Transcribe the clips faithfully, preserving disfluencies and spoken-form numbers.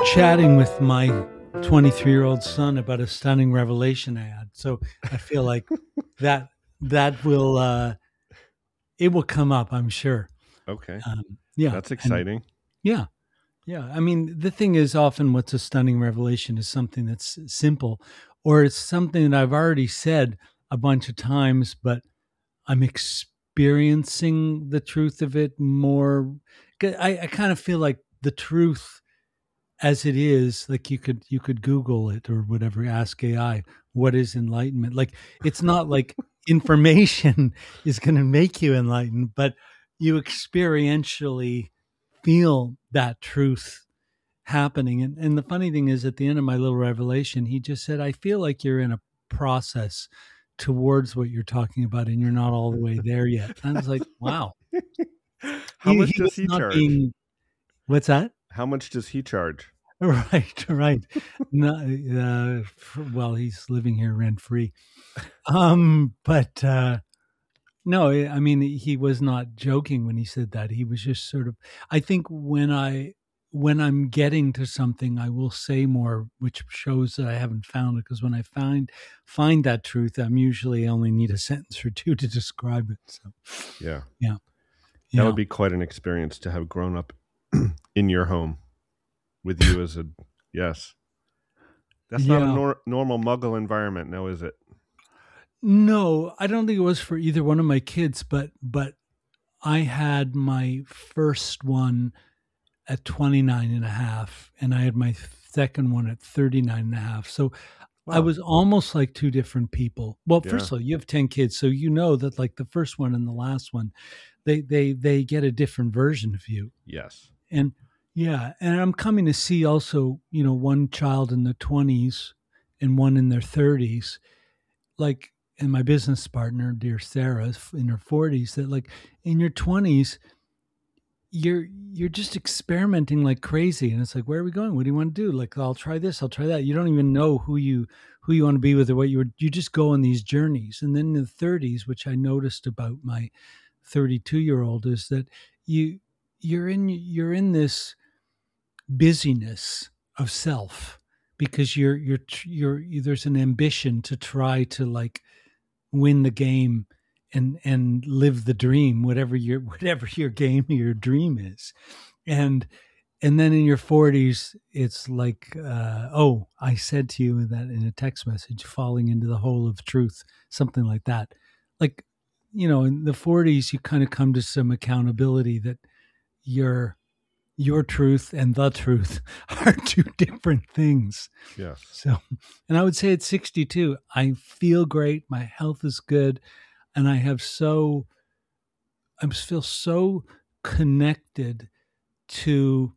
chatting with my twenty-three-year-old son about a stunning revelation I had. So I feel like that that will uh, it will come up, I'm sure. Okay. Um, yeah, That's and exciting. yeah, yeah. I mean, the thing is, often what's a stunning revelation is something that's simple, or it's something that I've already said a bunch of times, but I'm experiencing the truth of it more. 'Cause I, I kind of feel like the truth as it is, like you could you could Google it or whatever, ask A I, what is enlightenment? Like it's not like information is going to make you enlightened, but you experientially feel that truth happening. And and the funny thing is, at the end of my little revelation, he just said, I feel like you're in a process towards what you're talking about and you're not all the way there yet. And I was like, wow. How He, much he does was he not charge? being, what's that? How much does he charge? Right, right. No, uh, f- well, he's living here rent free. Um, but uh, no, I I mean, he was not joking when he said that. He was just sort of. I think when I when I'm getting to something, I will say more, which shows that I haven't found it. Because when I find find that truth, I'm usually only need a sentence or two to describe it. So, Yeah. yeah, That yeah, would be quite an experience to have grown up in your home with you as a yes. That's not a yeah. nor- normal muggle environment, now is it? No, I don't think it was for either one of my kids, but but I had my first one at twenty-nine and a half, and I had my second one at thirty-nine and a half. So I Wow. was almost like two different people. Well, Yeah. first of all, you have ten kids, so you know that like the first one and the last one, they they they get a different version of you. Yes. And yeah, and I'm coming to see also, you know, one child in the twenties and one in their thirties, like, and my business partner, dear Sarah, is in her forties, that like in your twenties, you're you're just experimenting like crazy, and it's like, where are we going? What do you want to do? Like, I'll try this, I'll try that. You don't even know who you who you want to be with or what you were. You just go on these journeys, and then in the thirties, which I noticed about my thirty-two year old, is that you you're in you're in this busyness of self because you're you're you're there's an ambition to try to like win the game and and live the dream, whatever your whatever your game or your dream is. and and then in your forties it's like, uh, oh, I said to you that in a text message, falling into the hole of truth, something like that. Like, you know, in the forties you kind of come to some accountability that your your truth and the truth are two different things. Yes. So, and I would say at sixty-two, I feel great. My health is good. And I have so, I feel so connected to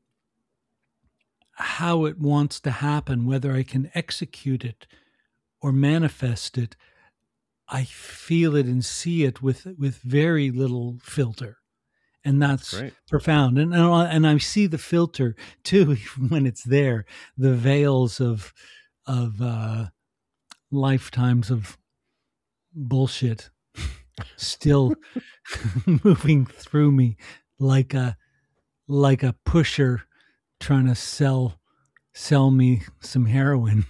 how it wants to happen, whether I can execute it or manifest it. I feel it and see it with, with very little filter. And that's Great. profound. And, and I- and I see the filter too, even when it's there, the veils of, of, uh, lifetimes of bullshit still moving through me like a like a pusher trying to sell sell me some heroin.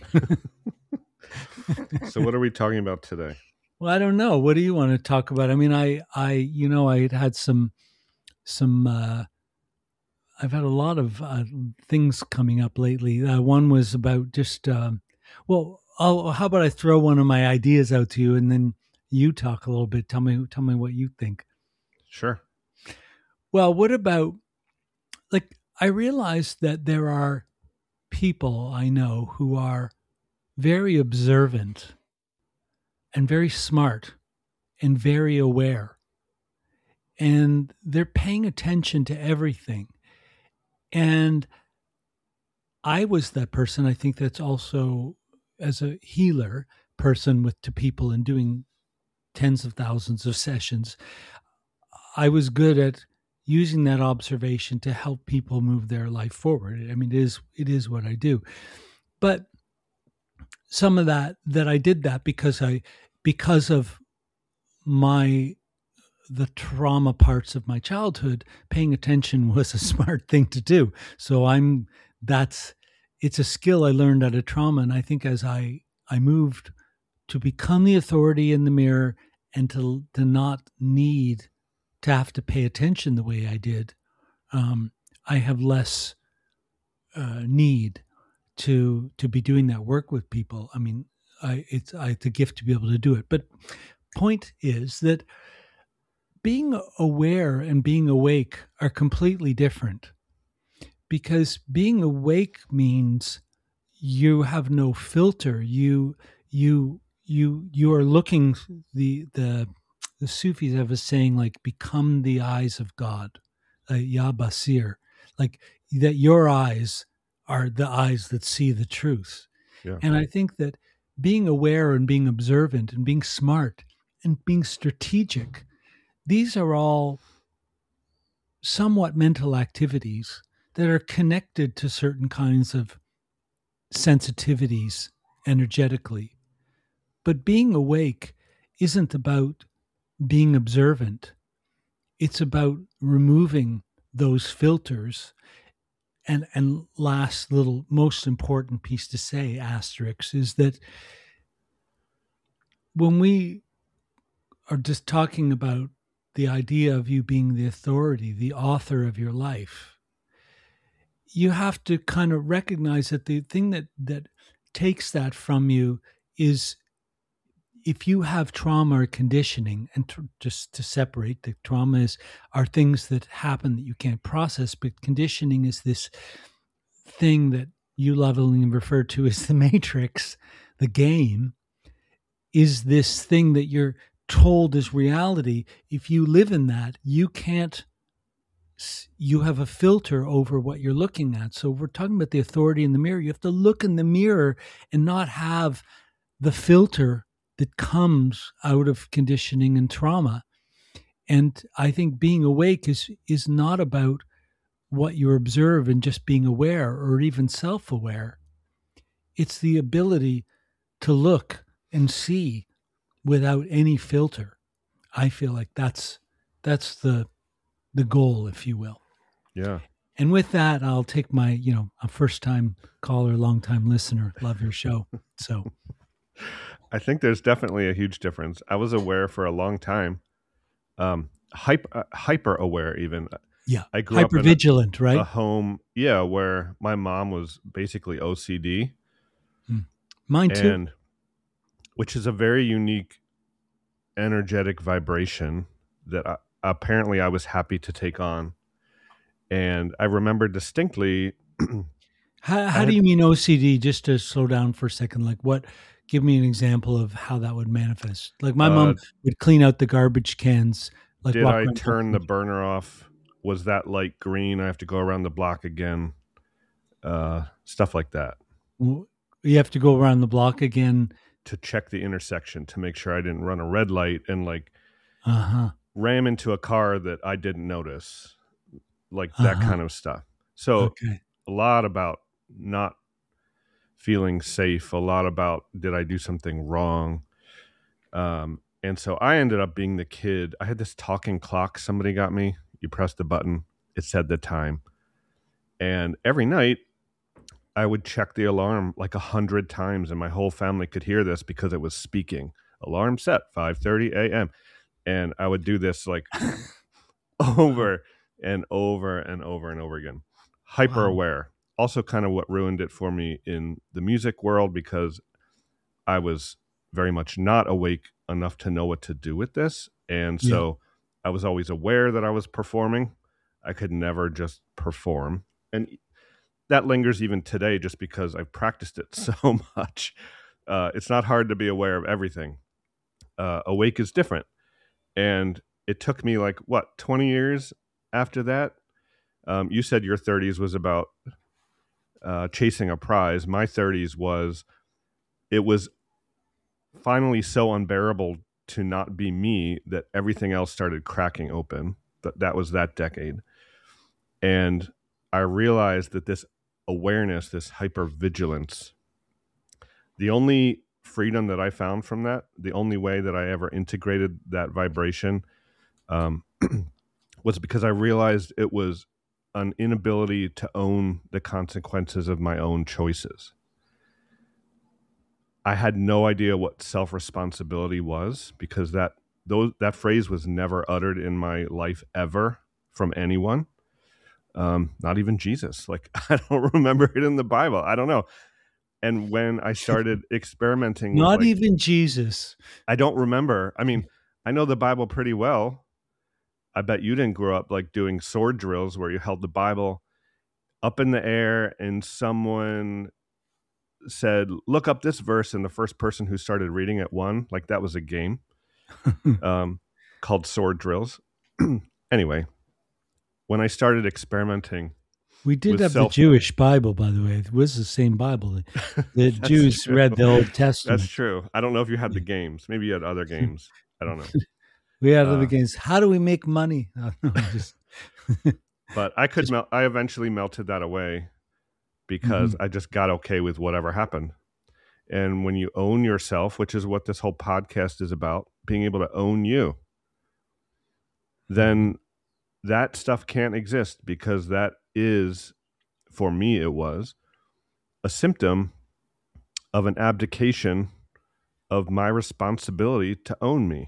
So what are we talking about today? Well, I don't know. What do you want to talk about? I mean, I I you know, I had had some some uh I've had a lot of uh, things coming up lately. Uh, one was about just um well, I'll, how about I throw one of my ideas out to you and then you talk a little bit. Tell me tell me what you think. Sure. Well, what about, like, I realize that there are people I know who are very observant and very smart and very aware, and they're paying attention to everything. And I was that person. I think that's also, as a healer person with to people and doing tens of thousands of sessions, I was good at using that observation to help people move their life forward. I mean, it is it is what I do. But some of that that I did that because I because of my the trauma parts of my childhood, paying attention was a smart thing to do. So I'm that's it's a skill I learned out of trauma. And I think as I, I moved to become the authority in the mirror and to, to not need to have to pay attention the way I did, um, I have less uh, need to to be doing that work with people. I mean, I it's I, it's a gift to be able to do it. But point is that being aware and being awake are completely different, because being awake means you have no filter. You you you you are looking. The the the Sufis have a saying like, become the eyes of God, uh, Ya Basir, like that your eyes are the eyes that see the truth. Yeah. And I think that being aware and being observant and being smart and being strategic, these are all somewhat mental activities that are connected to certain kinds of sensitivities energetically. But being awake isn't about being observant. It's about removing those filters. And and last little most important piece to say, asterisk, is that when we are just talking about the idea of you being the authority, the author of your life, you have to kind of recognize that the thing that that takes that from you is, if you have trauma or conditioning, and tr- just to separate, the trauma is are things that happen that you can't process, but conditioning is this thing that you lovingly refer to as the matrix, the game, is this thing that you're told is reality. If you live in that, you can't, you have a filter over what you're looking at. So we're talking about the authority in the mirror. You have to look in the mirror and not have the filter that comes out of conditioning and trauma. And I think being awake is is not about what you observe and just being aware or even self-aware. It's the ability to look and see without any filter. I feel like that's that's the the goal, if you will. Yeah. And with that, I'll take my, you know, a first time caller, long time listener. Love your show. So I think there's definitely a huge difference. I was aware for a long time, um, hyper, uh, hyper aware even. yeah, I grew hyper up in a, vigilant, right? a home, yeah, where my mom was basically O C D. Hmm. Mine too. And which is a very unique energetic vibration that I, apparently I was happy to take on. And I remember distinctly. How, how had, do you mean O C D? Just to slow down for a second, like what? Give me an example of how that would manifest. Like my uh, mom would clean out the garbage cans. Like did walk I around turn the burner off? Was that light green? I have to go around the block again. Uh, stuff like that. You have to go around the block again to check the intersection to make sure I didn't run a red light and like uh-huh. ram into a car that I didn't notice, like uh-huh. that kind of stuff. So okay. a lot about not feeling safe, a lot about did I do something wrong? Um, and so I ended up being the kid. I had this talking clock somebody got me. You press the button, it said the time. And every night I would check the alarm like a hundred times, and my whole family could hear this because it was speaking. Alarm set, five thirty a.m. And I would do this like over and over and over and over again. Hyper Wow. aware. Also kind of what ruined it for me in the music world, because I was very much not awake enough to know what to do with this. And so yeah. I was always aware that I was performing. I could never just perform. And that lingers even today just because I've practiced it so much. Uh, it's not hard to be aware of everything. Uh, awake is different. And it took me like, what, twenty years after that? Um, you said your thirties was about uh, chasing a prize. My thirties was, it was finally so unbearable to not be me that everything else started cracking open. That that was that decade. And I realized that this awareness, this hypervigilance, the only freedom that I found from that, the only way that I ever integrated that vibration um, was because I realized it was an inability to own the consequences of my own choices. I had no idea what self-responsibility was, because that those that phrase was never uttered in my life ever from anyone, um, not even Jesus. Like, I don't remember it in the Bible. I don't know. And when I started experimenting, not with like, even Jesus, I don't remember. I mean, I know the Bible pretty well. I bet you didn't grow up like doing sword drills where you held the Bible up in the air and someone said, look up this verse, and the first person who started reading it won. Like, that was a game um, called sword drills. Anyway, when I started experimenting, we did have self- the Jewish Bible, by the way. It was the same Bible. The Jews true. read the Old Testament. That's true. I don't know if you had the games. Maybe you had other games. I don't know. We had other uh, games. How do we make money? No, no, just but I could just, melt. I eventually melted that away because mm-hmm. I just got okay with whatever happened. And when you own yourself, which is what this whole podcast is about, being able to own you, then that stuff can't exist, because that is, for me, it was a symptom of an abdication of my responsibility to own me.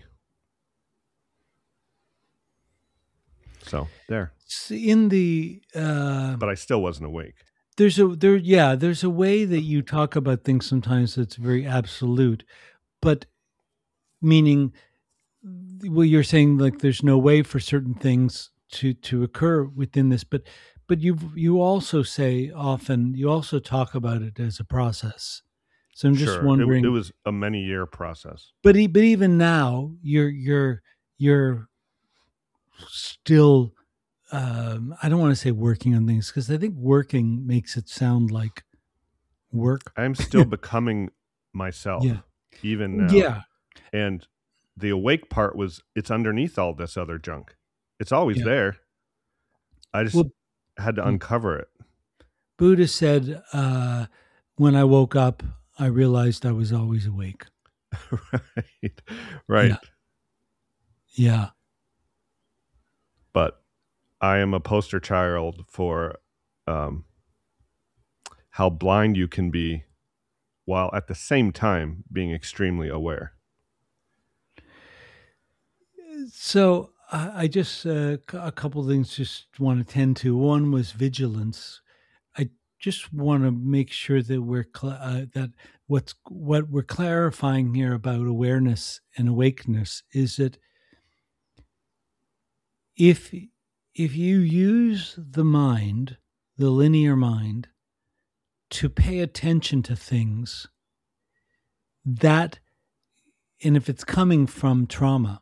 So there. In the, uh, but I still wasn't awake. There's a there, yeah. There's a way that you talk about things sometimes that's very absolute, but meaning, well, you're saying like there's no way for certain things to to occur within this, but but you you also say often, you also talk about it as a process. So I'm just sure. wondering. It, it was a many year process. But but even now, you're you're you're still. Um, I don't want to say working on things, because I think working makes it sound like work. I'm still becoming myself, yeah. even now. Yeah. And the awake part was, it's underneath all this other junk. It's always yeah. there. I just well, had to uncover it. Buddha said, uh, when I woke up, I realized I was always awake. right. Right. Yeah. yeah. But I am a poster child for um, how blind you can be while at the same time being extremely aware. So uh, I just, uh, a couple of things just want to tend to. One was vigilance. I just want to make sure that we're, cl- uh, that what's, what we're clarifying here about awareness and awakeness is that if If you use the mind, the linear mind, to pay attention to things, that, and if it's coming from trauma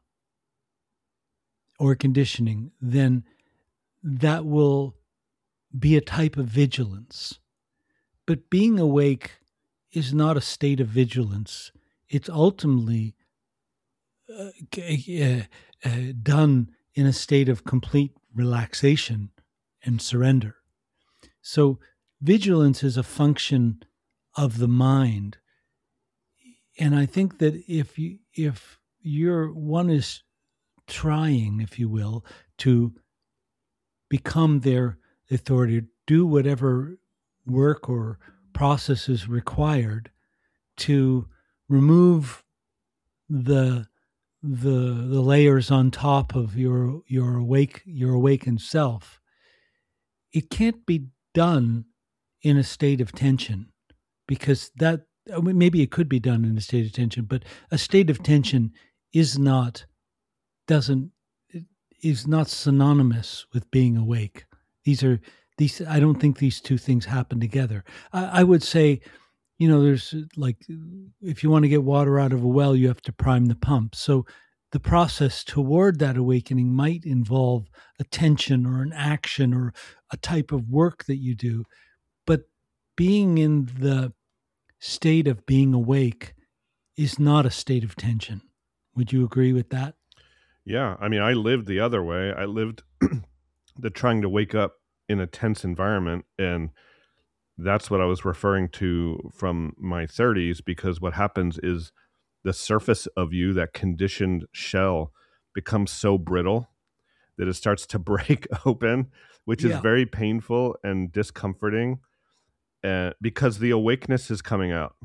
or conditioning, then that will be a type of vigilance. But being awake is not a state of vigilance. It's ultimately uh, uh, uh, done in a state of complete relaxation and surrender. So vigilance is a function of the mind. And I think that if you, if you're, one is trying, if you will, to become their authority, do whatever work or process is required to remove the the the layers on top of your your awake your awakened self, it can't be done in a state of tension, because that, I mean, maybe it could be done in a state of tension, but a state of tension is not doesn't is not synonymous with being awake. These are these I don't think these two things happen together. I, I would say, you know, there's like, if you want to get water out of a well, you have to prime the pump. So the process toward that awakening might involve attention or an action or a type of work that you do. But being in the state of being awake is not a state of tension. Would you agree with that? Yeah. I mean, I lived the other way. I lived the trying to wake up in a tense environment, and that's what I was referring to from my thirties, because what happens is the surface of you, that conditioned shell, becomes so brittle that it starts to break open, which is Yeah. very painful and discomforting, uh, because the awakeness is coming out.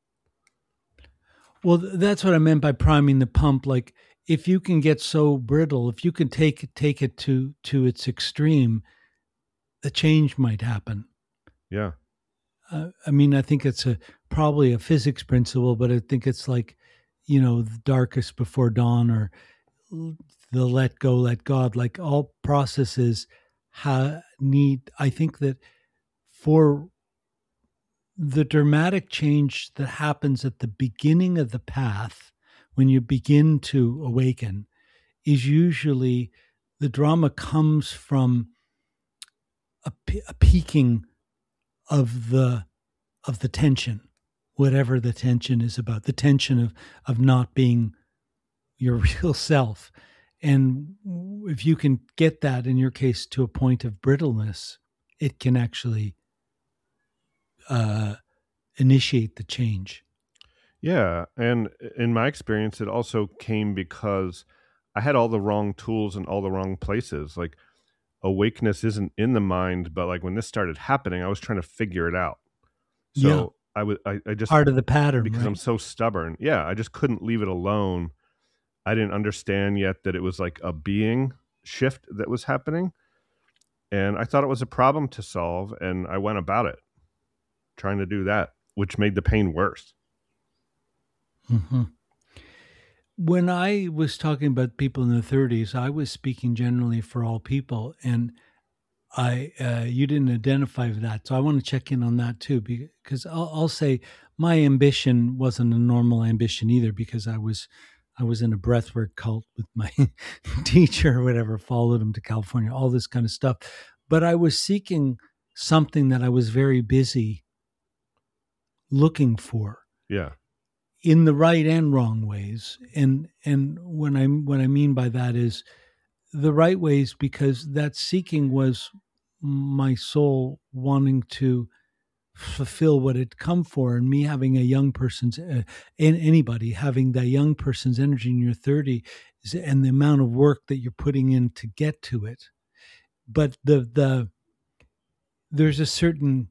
Well, th- that's what I meant by priming the pump. Like, if you can get so brittle, if you can take it, take it to to its extreme, the change might happen. Yeah. Uh, I mean, I think it's a probably a physics principle, but I think it's like, you know, the darkest before dawn, or l- the let go, let God. Like, all processes ha- need. I think that for the dramatic change that happens at the beginning of the path, when you begin to awaken, is usually the drama comes from a, pe- a peaking of the of the tension, whatever the tension is about, the tension of of not being your real self. And if you can get that, in your case, to a point of brittleness, it can actually uh, initiate the change. Yeah. And in my experience, it also came because I had all the wrong tools in all the wrong places. Like, awakeness isn't in the mind, but like when this started happening, I was trying to figure it out. Yeah, So I would, I, I just, part of the pattern, because I'm right? so stubborn, yeah, I just couldn't leave it alone. I didn't understand yet that it was like a being shift that was happening. And I thought it was a problem to solve. And I went about it trying to do that, which made the pain worse. Mm-hmm. When I was talking about people in the thirties, I was speaking generally for all people, and I uh, you didn't identify with that, so I want to check in on that too, because I'll, I'll say my ambition wasn't a normal ambition either, because I was I was in a breathwork cult with my teacher or whatever, followed him to California, all this kind of stuff, but I was seeking something that I was very busy looking for, Yeah. in the right and wrong ways. And and when I what I mean by that is the right ways, because that seeking was my soul wanting to fulfill what had come for, and me having a young person's uh, and anybody having that young person's energy in your thirties, and the amount of work that you're putting in to get to it. But the the there's a certain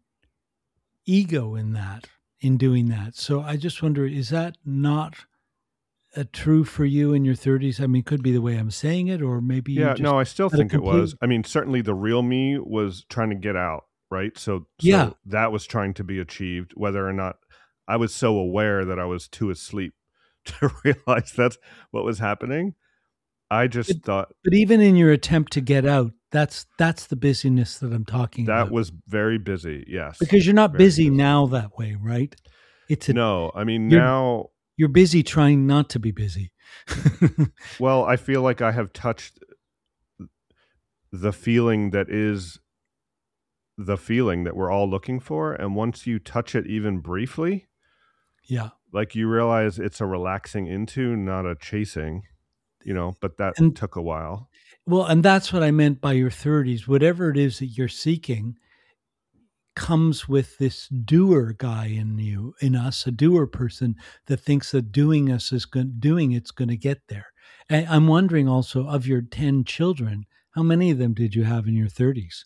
ego in that, in doing that. So I just wonder, is that not uh, true for you in your thirties? I mean, could be the way I'm saying it, or maybe you Yeah. just No, I still had a think it complete. was. I mean, certainly the real me was trying to get out. Right. So, Yeah. so that was trying to be achieved, whether or not I was so aware that I was too asleep to realize that's what was happening. I But, just thought but even in your attempt to get out, that's that's the busyness that I'm talking that about. was very busy. Yes. Because you're not Very busy busy. now that way, right? It's a No, I mean, you're now, you're busy trying not to be busy. well, I feel like I have touched the feeling that is the feeling that we're all looking for. And once you touch it even briefly, Yeah. like, you realize it's a relaxing into, not a chasing, you know, but that And took a while. well, and that's what I meant by your thirties. Whatever it is that you're seeking comes with this doer guy in you, in us, a doer person that thinks that doing us is going doing it's going to get there. And I'm wondering also, of your ten children, how many of them did you have in your thirties?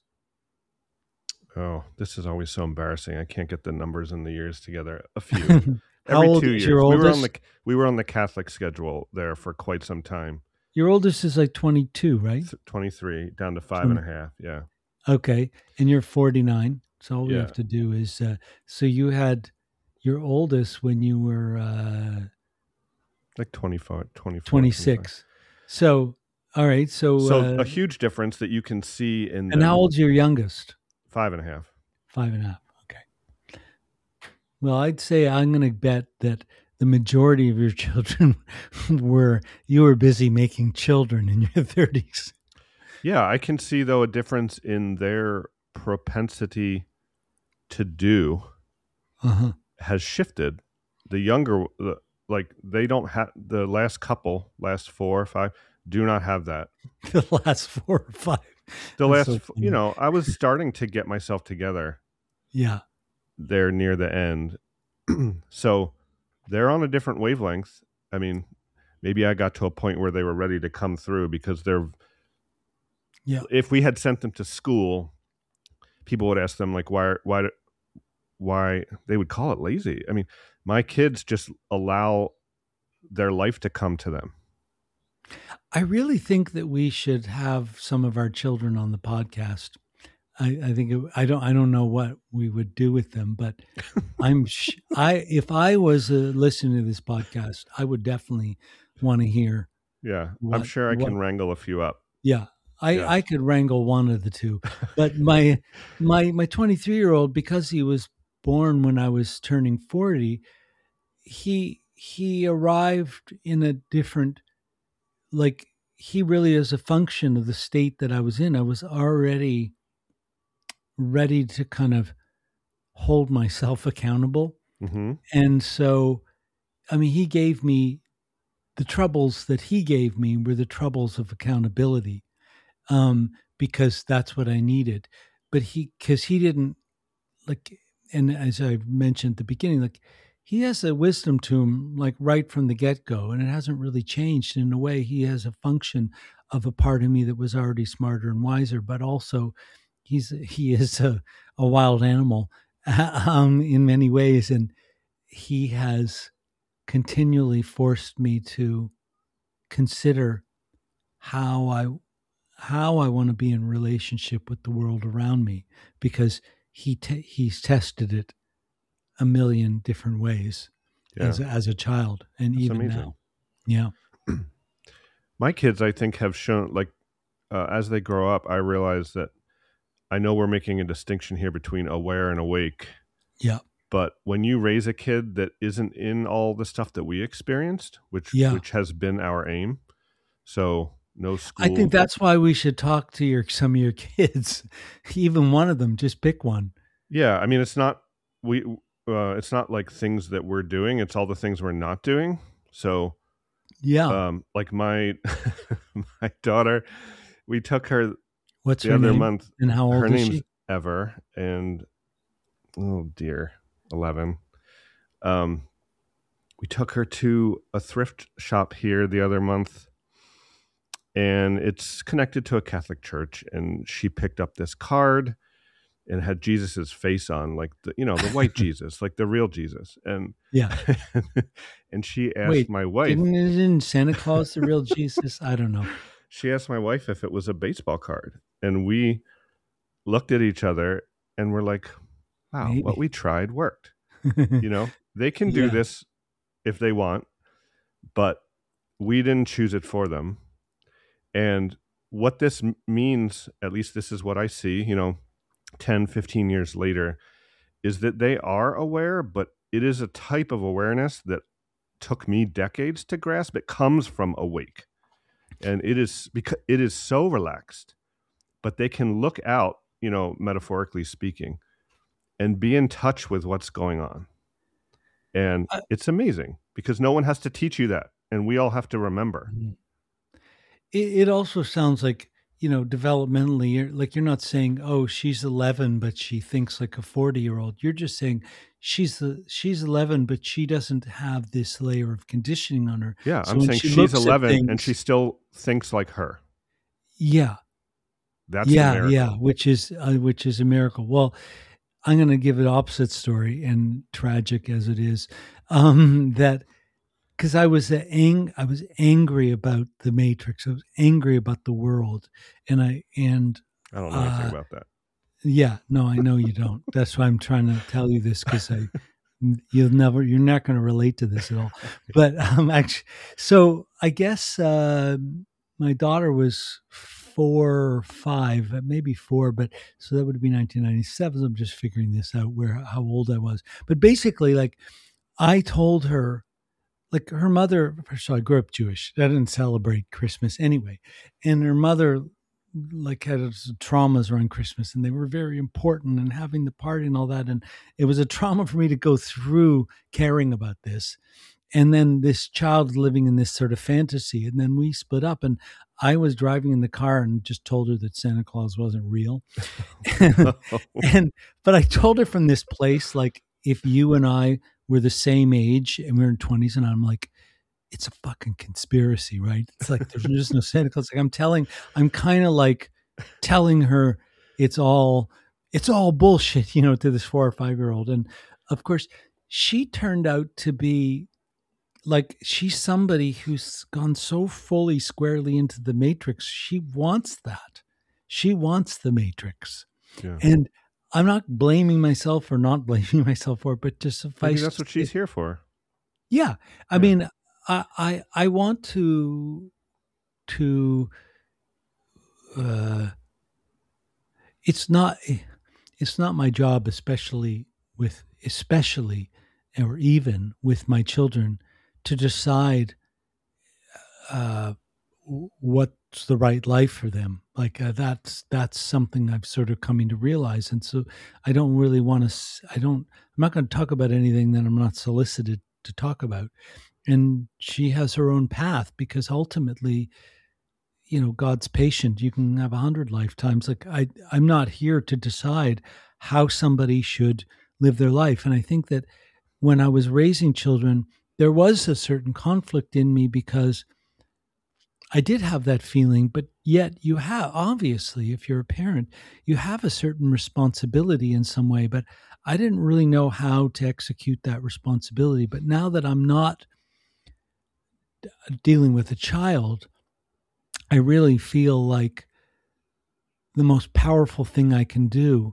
Oh, this is always so embarrassing. I can't get the numbers and the years together. A few. How Every old two is your years. We were on oldest? the we were on the Catholic schedule there for quite some time. Your oldest is like twenty-two, right? twenty-three down to five and twenty. a half. Yeah. Okay. And you're forty-nine. So all we Yeah. have to do is, uh, so you had your oldest when you were uh, Like twenty-four, twenty-four, twenty-five. twenty-six. So, all right. So, So uh, a huge difference that you can see in and how them. old's your youngest? Five and a half. Five and a half. Okay. Well, I'd say I'm going to bet that the majority of your children were, you were busy making children in your thirties. Yeah, I can see, though, a difference in their propensity to do Uh-huh. has shifted. The younger, the- like, they don't have, the last couple, last four or five, do not have that. The last four or five. The That's last, so f- funny. you know, I was starting to get myself together Yeah. there near the end. So they're on a different wavelength. I mean, maybe I got to a point where they were ready to come through because they're Yeah. If we had sent them to school, people would ask them like, why, why, why they would call it lazy. I mean, my kids just allow their life to come to them. I really think that we should have some of our children on the podcast. I, I think it, I don't I don't know what we would do with them, but I'm sh- I if I was uh, listening to this podcast, I would definitely want to hear. Yeah, what, I'm sure I what, can wrangle a few up. Yeah, I, Yeah. I could wrangle one of the two, but my my my twenty-three year old, because he was born when I was turning forty, he he arrived in a different, like he really is a function of the state that I was in. I was already ready to kind of hold myself accountable. Mm-hmm. And so, I mean, he gave me the troubles that he gave me were the troubles of accountability, um, because that's what I needed. But he, because he didn't like, and as I mentioned at the beginning, like he has a wisdom to him, like right from the get go, and it hasn't really changed. In a way, he has a function of a part of me that was already smarter and wiser, but also he's he is a, a wild animal um, in many ways, and he has continually forced me to consider how I how I want to be in relationship with the world around me, because he te- he's tested it a million different ways Yeah. as as a child, and That's even amazing. now. Yeah. My kids, I think, have shown, like, uh, as they grow up, I realize that I know we're making a distinction here between aware and awake. Yeah. But when you raise a kid that isn't in all the stuff that we experienced, which Yeah. which has been our aim, so no school. I think that's why we should talk to your some of your kids, even one of them. Just pick one. Yeah, I mean, it's not we. Uh, it's not like things that we're doing. It's all the things we're not doing. So, Yeah. um, like my my daughter, we took her What's the her other name? month. And how old Her is name's she? Ever, and oh dear, eleven. Um, we took her to a thrift shop here the other month, and it's connected to a Catholic church. And she picked up this card and had Jesus's face on, like the you know the white Jesus, like the real Jesus. And Yeah. and she asked Wait, my wife, Didn't, isn't Santa Claus the real Jesus? I don't know. she asked my wife if it was a baseball card, and we looked at each other and we're like, wow, Maybe. what we tried worked. You know, they can do Yeah. this if they want, but we didn't choose it for them. And what this m- means, at least this is what I see, you know, ten, fifteen years later, is that they are aware, but it is a type of awareness that took me decades to grasp. It comes from awake. And it is because it is so relaxed, but they can look out, you know, metaphorically speaking, and be in touch with what's going on. And I- it's amazing because no one has to teach you that. And we all have to remember. It, it also sounds like, you know, developmentally, you're like, you're not saying, oh, she's eleven, but she thinks like a forty year old. You're just saying she's the, she's eleven, but she doesn't have this layer of conditioning on her. Yeah, So I'm when saying she she's looks at eleven and things- she still thinks like her. Yeah. That's the yeah, miracle. yeah, which is uh, which is a miracle. Well, I'm going to give an opposite story, and tragic as it is, um, that because I was uh, ang- I was angry about the Matrix. I was angry about the world, and I and I don't know anything uh, about that. yeah, no, I know you don't. That's why I'm trying to tell you this, because I you'll never you're not going to relate to this at all. But um, actually, so I guess uh, my daughter was four or five, maybe four, but so that would be nineteen ninety-seven. I'm just figuring this out, where how old I was. But basically, like I told her, like her mother, first of all, I grew up Jewish. I didn't celebrate Christmas anyway. And her mother like had traumas around Christmas, and they were very important, and having the party and all that. And it was a trauma for me to go through caring about this. And then this child living in this sort of fantasy. And then we split up, and I was driving in the car and just told her that Santa Claus wasn't real. and, and, but I told her from this place, like, if you and I were the same age and we we're in twenties, and I'm like, it's a fucking conspiracy, right? It's like, there's just no Santa Claus. Like I'm telling, I'm kind of like telling her it's all it's all bullshit, you know, to this four or five year old. And of course, she turned out to be like, she's somebody who's gone so fully squarely into the matrix. She wants that. She wants the matrix. Yeah. And I'm not blaming myself or not blaming myself for it, but to suffice. Maybe that's what she's here for. Yeah. I yeah. mean, I, I, I want to, to, uh, it's not, it's not my job, especially with, especially, or even with my children, to decide, uh, what's the right life for them. Like uh, that's, that's something I've sort of coming to realize. And so I don't really want to, I don't, I'm not going to talk about anything that I'm not solicited to talk about. And she has her own path, because ultimately, you know, God's patient. You can have a hundred lifetimes. Like I, I'm not here to decide how somebody should live their life. And I think that when I was raising children, there was a certain conflict in me, because I did have that feeling, but yet you have, obviously, if you're a parent, you have a certain responsibility in some way, but I didn't really know how to execute that responsibility. But now that I'm not dealing with a child, I really feel like the most powerful thing I can do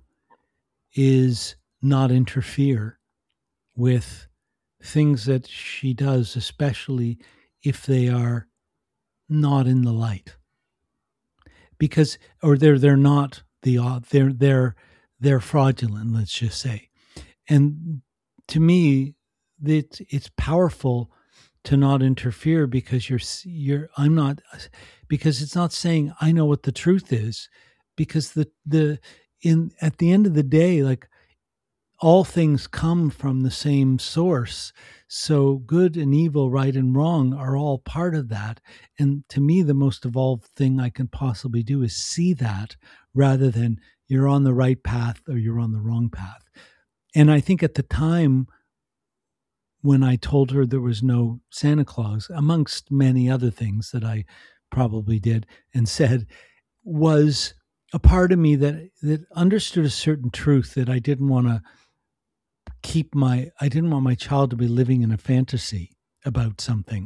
is not interfere with things that she does, especially if they are not in the light, because, or they're, they're not the, they're, they're, they're fraudulent, let's just say. And to me, it's, it's powerful to not interfere, because you're, you're, I'm not, because it's not saying I know what the truth is, because the, the, in, at the end of the day, like, all things come from the same source. So good and evil, right and wrong are all part of that. And to me, the most evolved thing I can possibly do is see that, rather than you're on the right path or you're on the wrong path. And I think at the time when I told her there was no Santa Claus, amongst many other things that I probably did and said, was a part of me that, that understood a certain truth that I didn't want to keep my, I didn't want my child to be living in a fantasy about something,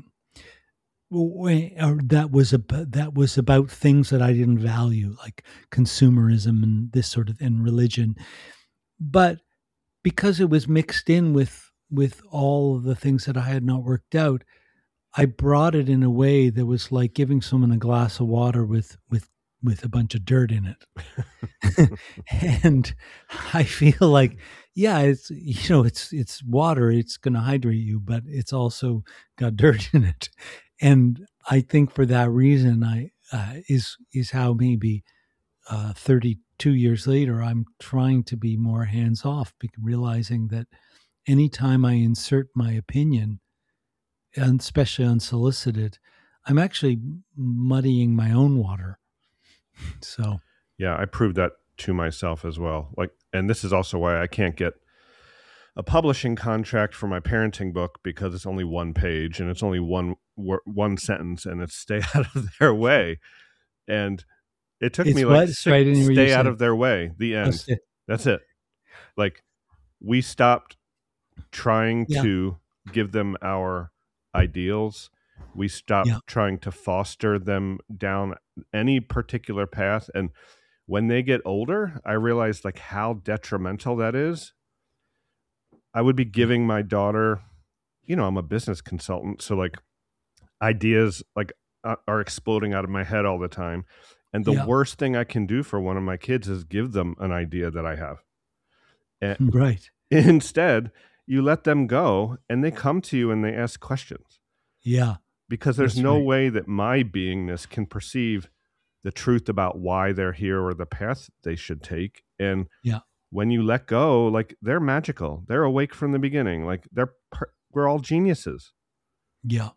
or that was about, that was about things that I didn't value, like consumerism and this sort of, and religion. But because it was mixed in with, with all of the things that I had not worked out, I brought it in a way that was like giving someone a glass of water with, with, with a bunch of dirt in it. And I feel like, yeah, it's, you know, it's, it's water, it's going to hydrate you, but it's also got dirt in it. And I think for that reason, I, uh, is, is how maybe, uh, thirty-two years later, I'm trying to be more hands off, realizing that anytime I insert my opinion, and especially unsolicited, I'm actually muddying my own water. So, yeah, I proved that to myself as well. Like, and this is also why I can't get a publishing contract for my parenting book, because it's only one page and it's only one one sentence, and it's stay out of their way. And it took it's me what? like six, Sorry, stay out of their way. The end. That's it. That's it. Like, we stopped trying yeah. to give them our ideals. We stopped yeah. trying to foster them down any particular path. And when they get older, I realized like how detrimental that is. I would be giving my daughter, you know, I'm a business consultant, so like ideas like uh, are exploding out of my head all the time. And the yeah. worst thing I can do for one of my kids is give them an idea that I have. And right. Instead, you let them go and they come to you and they ask questions. Yeah. Because there's That's no right. way that my beingness can perceive the truth about why they're here or the path they should take. And yeah. when you let go, like, they're magical. They're awake from the beginning. Like, they're per- we're all geniuses. Yeah.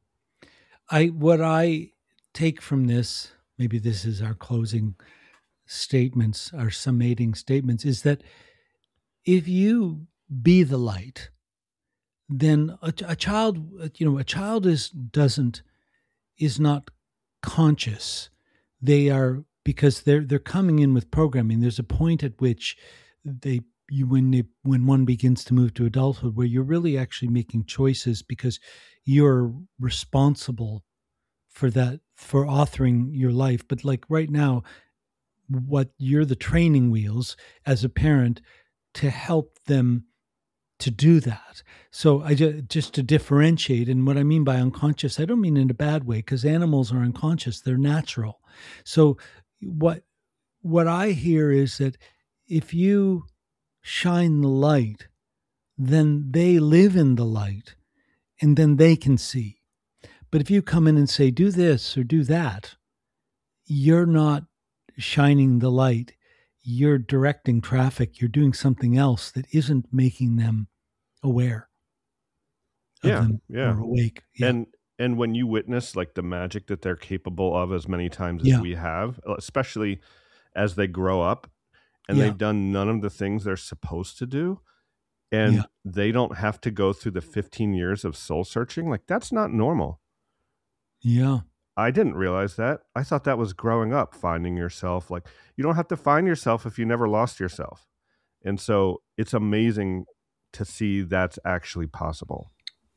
I what I take from this, maybe this is our closing statements, our summating statements, is that if you be the light, then a, a child, you know, a child is doesn't is not conscious. They are because they're they're coming in with programming. There's a point at which they you when they when one begins to move to adulthood where you're really actually making choices because you're responsible for that, for authoring your life. But like right now, what you're the training wheels as a parent to help them to do that. So I just, just to differentiate, and what I mean by unconscious, I don't mean in a bad way, because animals are unconscious, they're natural. So what what I hear is that if you shine the light, then they live in the light and then they can see. But if you come in and say, do this or do that, you're not shining the light. You're directing traffic. You're doing something else that isn't making them aware of Yeah, them yeah. or awake. Yeah. And and when you witness like the magic that they're capable of as many times as Yeah. we have, especially as they grow up and Yeah. they've done none of the things they're supposed to do, and Yeah. they don't have to go through the fifteen years of soul searching, like that's not normal. Yeah. I didn't realize that. I thought that was growing up, finding yourself. Like, you don't have to find yourself if you never lost yourself. And so it's amazing to see that's actually possible.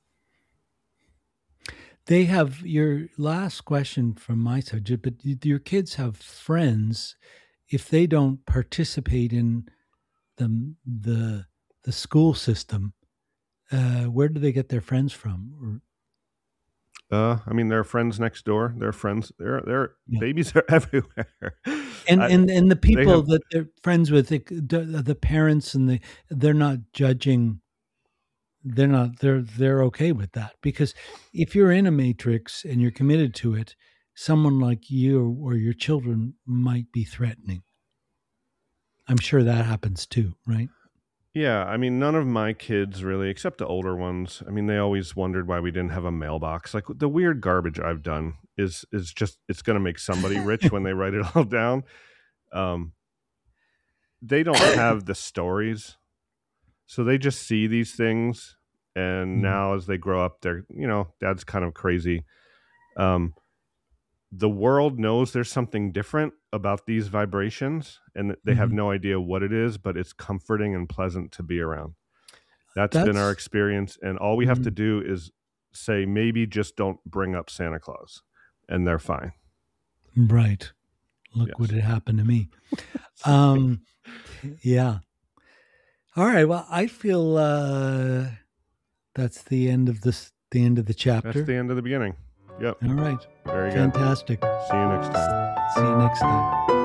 They have, your last question from my side, but your kids have friends. If they don't participate in the the the school system, uh, where do they get their friends from? Or, Uh, I mean, there are friends next door. There are friends. There, there, Yeah. babies are everywhere. and I- and and the people have- that they're friends with, the, the the parents, and the they're not judging. They're not. They're they're okay with that, because if you're in a matrix and you're committed to it, someone like you or your children might be threatening. I'm sure that happens too, right? Yeah, I mean, none of my kids really, except the older ones. I mean, they always wondered why we didn't have a mailbox. Like the weird garbage I've done is is just it's going to make somebody rich when they write it all down. Um, they don't have the stories, so they just see these things, and Mhm. now as they grow up, they're you know, Dad's kind of crazy. Um, the world knows there's something different about these vibrations, and they have Mhm. no idea what it is, but it's comforting and pleasant to be around. That's been our That's experience, and all we have to Mhm. do is say, maybe just don't bring up Santa Claus, and they're fine. right. Look Yes. what had happened to me. Um, yeah. All right. Well, I feel uh, that's the end of this. The end of the chapter. That's the end of the beginning. Yep. All right. Very good. Fantastic. See you next time. See you next time.